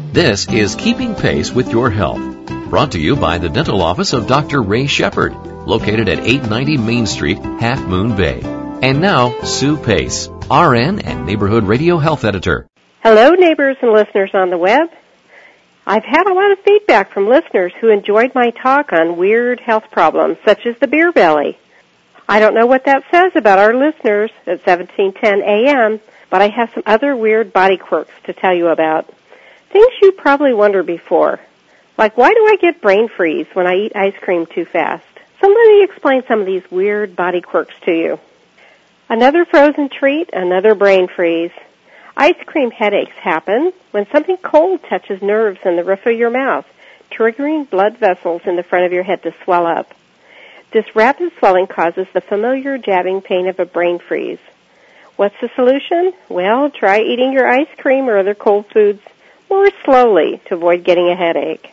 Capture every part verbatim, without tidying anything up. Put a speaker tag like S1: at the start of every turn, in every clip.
S1: This is Keeping Pace with Your Health, brought to you by the dental office of Doctor Ray Shepard, located at eight ninety Main Street, Half Moon Bay. And now, Sue Pace, R N and Neighborhood Radio Health Editor.
S2: Hello, neighbors and listeners on the web. I've had a lot of feedback from listeners who enjoyed my talk on weird health problems, such as the beer belly. I don't know what that says about our listeners at seventeen ten A M, but I have some other weird body quirks to tell you about. Things you probably wondered before, like why do I get brain freeze when I eat ice cream too fast? So let me explain some of these weird body quirks to you. Another frozen treat, another brain freeze. Ice cream headaches happen when something cold touches nerves in the roof of your mouth, triggering blood vessels in the front of your head to swell up. This rapid swelling causes the familiar jabbing pain of a brain freeze. What's the solution? Well, try eating your ice cream or other cold foods more slowly to avoid getting a headache.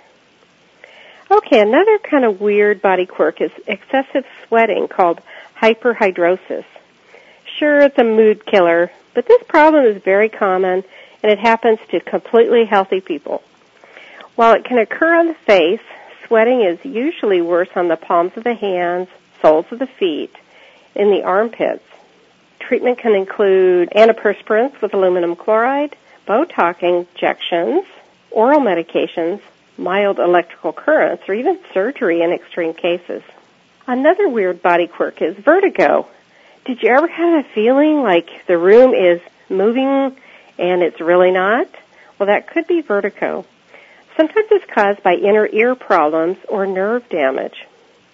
S2: Okay, another kind of weird body quirk is excessive sweating called hyperhidrosis. Sure, it's a mood killer, but this problem is very common and it happens to completely healthy people. While it can occur on the face, sweating is usually worse on the palms of the hands, soles of the feet, in the armpits. Treatment can include antiperspirants with aluminum chloride, Botox injections, oral medications, mild electrical currents, or even surgery in extreme cases. Another weird body quirk is vertigo. Did you ever have a feeling like the room is moving and it's really not? Well, that could be vertigo. Sometimes it's caused by inner ear problems or nerve damage.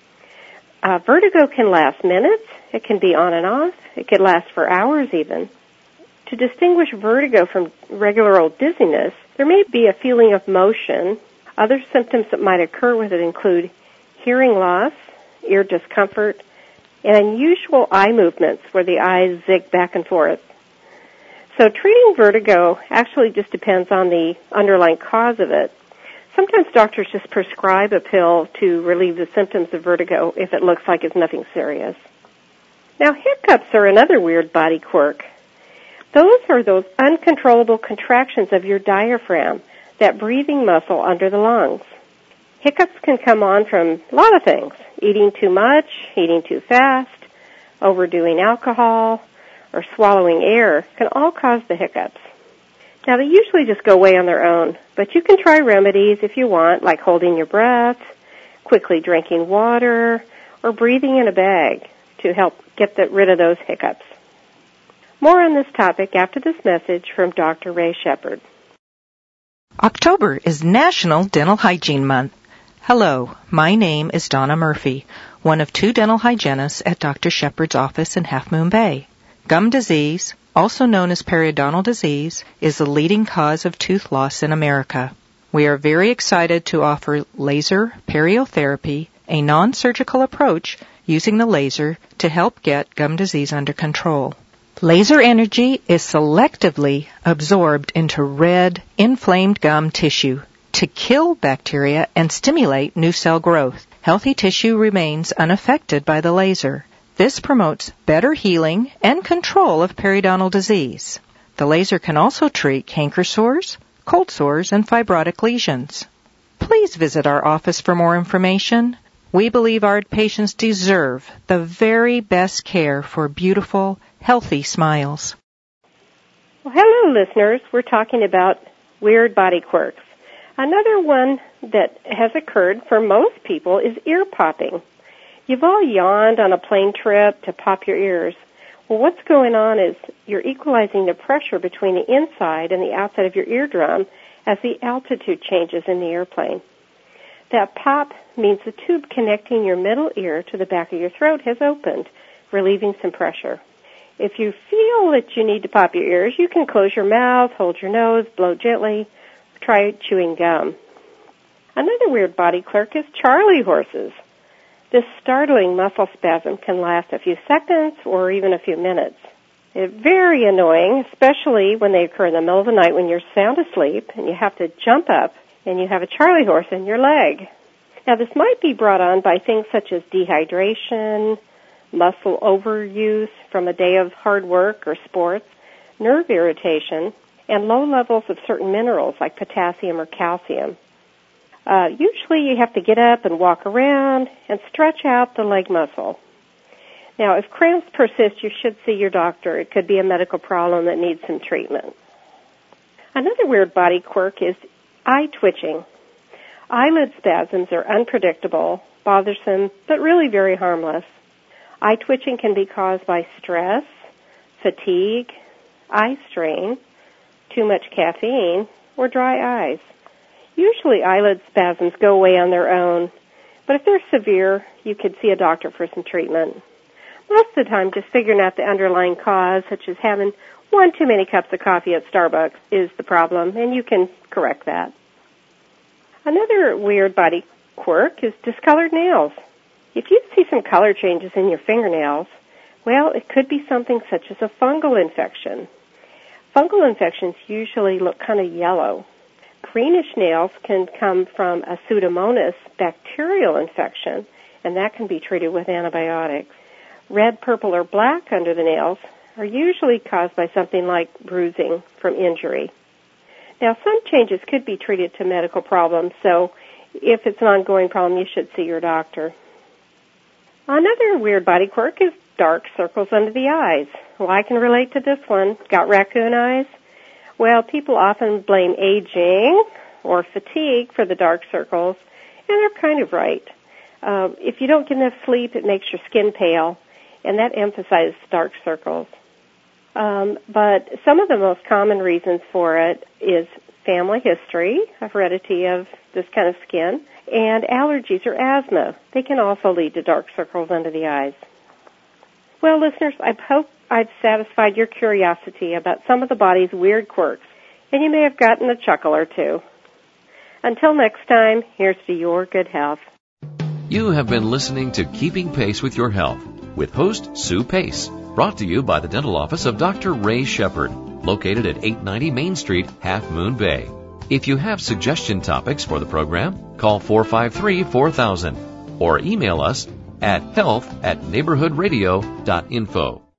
S2: Uh, vertigo can last minutes. It can be on and off. It could last for hours even. To distinguish vertigo from regular old dizziness, there may be a feeling of motion. Other symptoms that might occur with it include hearing loss, ear discomfort, and unusual eye movements where the eyes zig back and forth. So treating vertigo actually just depends on the underlying cause of it. Sometimes doctors just prescribe a pill to relieve the symptoms of vertigo if it looks like it's nothing serious. Now, hiccups are another weird body quirk. Those are those uncontrollable contractions of your diaphragm, that breathing muscle under the lungs. Hiccups can come on from a lot of things: eating too much, eating too fast, overdoing alcohol, or swallowing air can all cause the hiccups. Now, they usually just go away on their own, but you can try remedies if you want, like holding your breath, quickly drinking water, or breathing in a bag to help get the, rid of those hiccups. More on this topic after this message from Doctor Ray Shepard.
S3: October is National Dental Hygiene Month. Hello, my name is Donna Murphy, one of two dental hygienists at Doctor Shepard's office in Half Moon Bay. Gum disease, also known as periodontal disease, is the leading cause of tooth loss in America. We are very excited to offer laser periotherapy, a non-surgical approach using the laser to help get gum disease under control. Laser energy is selectively absorbed into red, inflamed gum tissue to kill bacteria and stimulate new cell growth. Healthy tissue remains unaffected by the laser. This promotes better healing and control of periodontal disease. The laser can also treat canker sores, cold sores, and fibrotic lesions. Please visit our office for more information. We believe our patients deserve the very best care for beautiful, healthy smiles.
S2: Well, hello, listeners. We're talking about weird body quirks. Another one that has occurred for most people is ear popping. You've all yawned on a plane trip to pop your ears. Well, what's going on is you're equalizing the pressure between the inside and the outside of your eardrum as the altitude changes in the airplane. That pop means the tube connecting your middle ear to the back of your throat has opened, relieving some pressure. If you feel that you need to pop your ears, you can close your mouth, hold your nose, blow gently, try chewing gum. Another weird body quirk is Charlie horses. This startling muscle spasm can last a few seconds or even a few minutes. It's very annoying, especially when they occur in the middle of the night when you're sound asleep and you have to jump up and you have a Charlie horse in your leg. Now, this might be brought on by things such as dehydration, muscle overuse from a day of hard work or sports, nerve irritation, and low levels of certain minerals like potassium or calcium. Uh, usually you have to get up and walk around and stretch out the leg muscle. Now, if cramps persist, you should see your doctor. It could be a medical problem that needs some treatment. Another weird body quirk is eye twitching. Eyelid spasms are unpredictable, bothersome, but really very harmless. Eye twitching can be caused by stress, fatigue, eye strain, too much caffeine, or dry eyes. Usually eyelid spasms go away on their own, but if they're severe, you could see a doctor for some treatment. Most of the time, just figuring out the underlying cause, such as having one too many cups of coffee at Starbucks, is the problem, and you can correct that. Another weird body quirk is discolored nails. If you see some color changes in your fingernails, well, it could be something such as a fungal infection. Fungal infections usually look kind of yellow. Greenish nails can come from a Pseudomonas bacterial infection, and that can be treated with antibiotics. Red, purple, or black under the nails are usually caused by something like bruising from injury. Now, some changes could be treated to medical problems, so if it's an ongoing problem, you should see your doctor. Another weird body quirk is dark circles under the eyes. Well, I can relate to this one. Got raccoon eyes? Well, people often blame aging or fatigue for the dark circles, and they're kind of right. Uh, if you don't get enough sleep, it makes your skin pale, and that emphasizes dark circles. Um, but some of the most common reasons for it is family history, a heredity of this kind of skin, and allergies or asthma. They can also lead to dark circles under the eyes. Well, listeners, I hope I've satisfied your curiosity about some of the body's weird quirks, and you may have gotten a chuckle or two. Until next time, here's to your good health.
S1: You have been listening to Keeping Pace with Your Health with host Sue Pace, brought to you by the dental office of Doctor Ray Shepard, located at eight ninety Main Street, Half Moon Bay. If you have suggestion topics for the program, call four five three, four thousand or email us at health at neighborhood radio dot info.